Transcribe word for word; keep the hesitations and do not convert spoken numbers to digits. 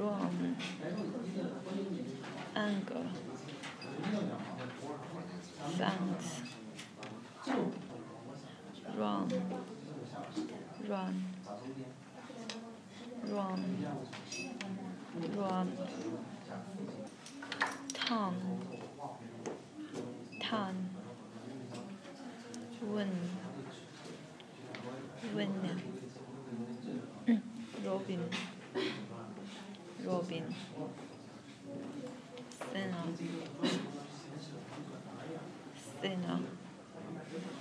wrong, anger, thanks, run, run, run, run, ton, ton, win, win, Robin, Robin, sinner, sinner,